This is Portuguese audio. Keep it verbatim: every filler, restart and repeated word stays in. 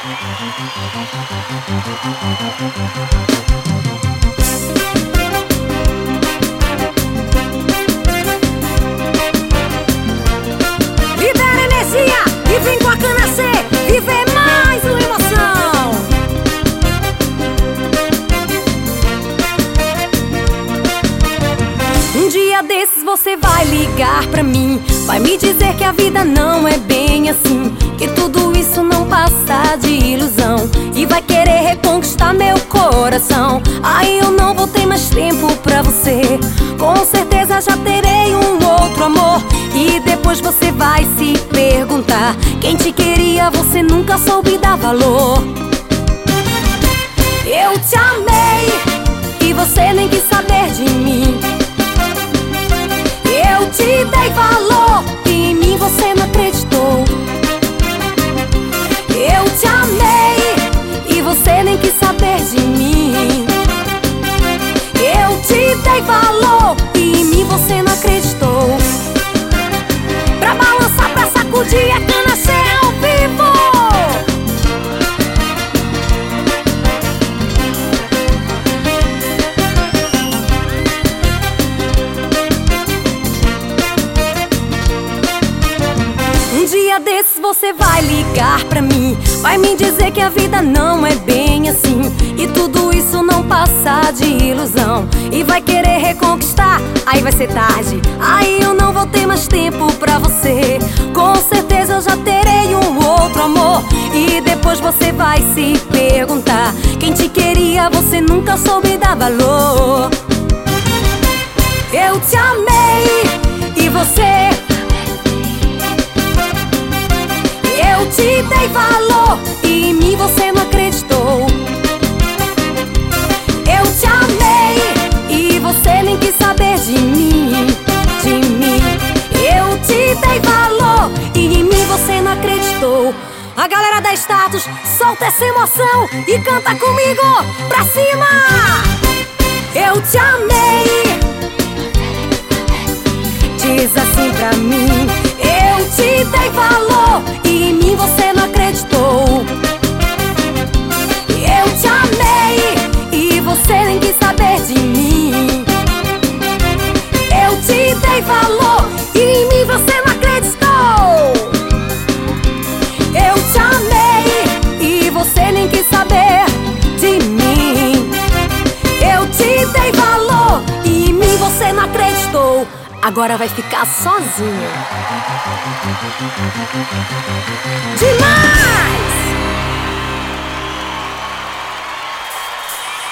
Libera energia e vem com a Cana C viver mais uma emoção. Um dia desses você vai ligar pra mim, vai me dizer que a vida não é bem assim, que tudo isso não passa de ilusão, e vai querer reconquistar meu coração. Aí eu não vou ter mais tempo pra você, com certeza já terei um outro amor. E depois você vai se perguntar, quem te queria você nunca soube dar valor. Eu te amei e você nem quis saber de mim. Eu te dei valor e em mim você não acreditou. Eu te amei e você nem quis saber de mim. Eu te dei valor e em mim você não acreditou. Pra balançar, pra sacudir, é Cana C ao vivo. Um dia desses você vai ligar pra mim, vai me dizer que a vida não é bem assim, e tudo isso não passa de ilusão, e vai querer reconquistar, aí vai ser tarde. Aí eu não vou ter mais tempo pra você, com certeza eu já terei um outro amor. E depois você vai se perguntar, quem te queria você nunca soube dar valor. Eu te amei e você, eu te dei valor e em mim você não acreditou. Eu te amei e você nem quis saber de mim, de mim. Eu te dei valor e em mim você não acreditou. A galera da Status, solta essa emoção e canta comigo, pra cima! Eu te amei, diz assim pra mim. Eu te dei valor e em mim você não acreditou. Eu te amei e você nem quis saber de mim. Eu te dei valor e em mim você não acreditou. Eu te amei e você nem quis saber de mim. Eu te dei valor e em mim você não acreditou. Agora vai ficar sozinho. Demais!